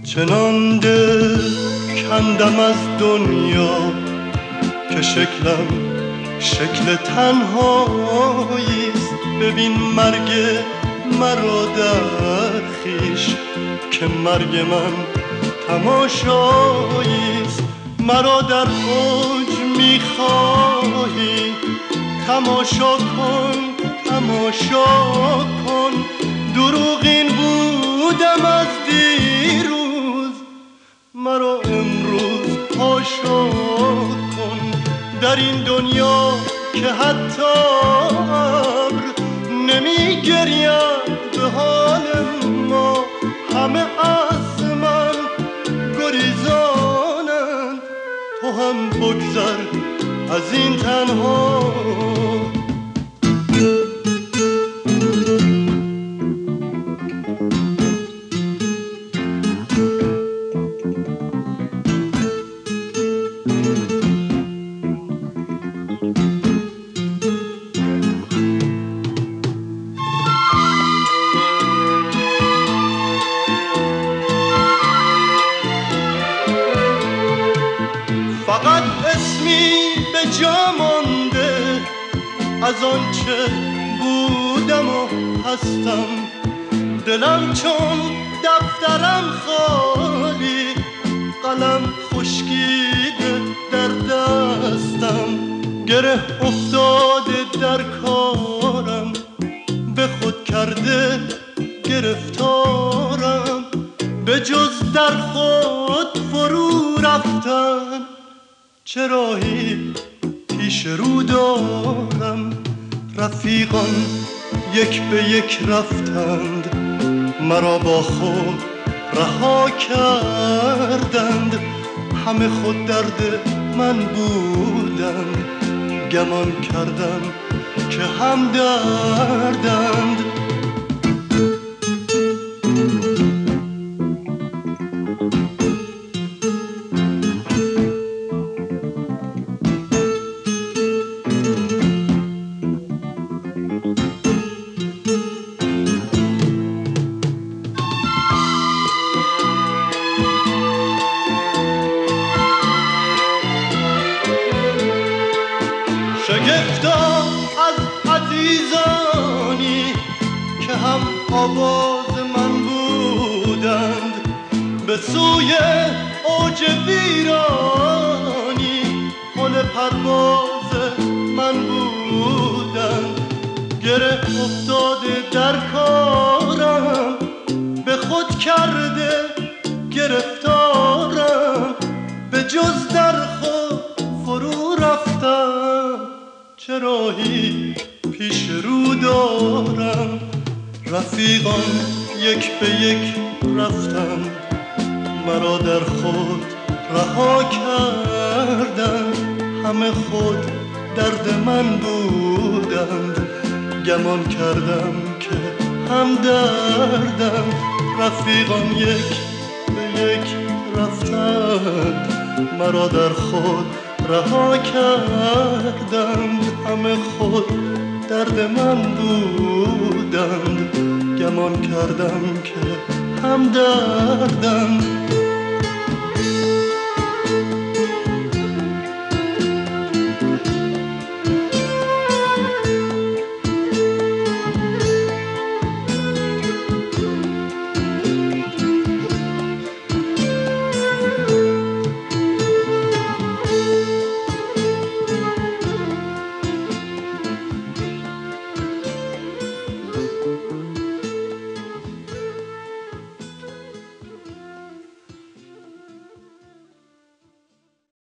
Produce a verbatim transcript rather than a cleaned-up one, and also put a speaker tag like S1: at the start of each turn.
S1: چنان دل کندم از دنیا که شکلم شکل تنهاییست. ببین مرگ مرا در خویش که مرگ من تماشاییست. مرا در اوج میخواهی تماشا کن تماشا کن. دروغین بودم از دیروز مرا امروز پاشا کن. در این دنیا که حتی ابر نمی گرید به حال ما، همه از من گریزانند. تو هم بگذر از این تنها. فقط اسمی به جا مانده از آنچه بودم و هستم. دلم چون دفترم خالی، قلم خشکیده در دستم. گره افتاده در کارم، به خود کرده گرفتارم. به جز در خود فرو رفتن چه راهی پیش رو دارم. رفیقان یک به یک رفتند، مرا با خود رها کردند. همه خود درد من بودند، گمان کردم که هم دردند. شگفتا از عزیزانی که هم آواز من بودند، به سوی اوج ویرانی پل پرواز من بودند. گره افتاده در کارم، به خود کرده گرفتارم. به جز در خود فرو رفتم چه راهی پیش رو دارم. رفیقان یک به یک رفتند، مرا در خود رها کردند. همه خود درد من بودند، گمان کردم که هم دردم. رفیقان یک به یک رفتند، مرا در خود رها کردند. همه خود درد من بودند، گمان کردم که هم دردند.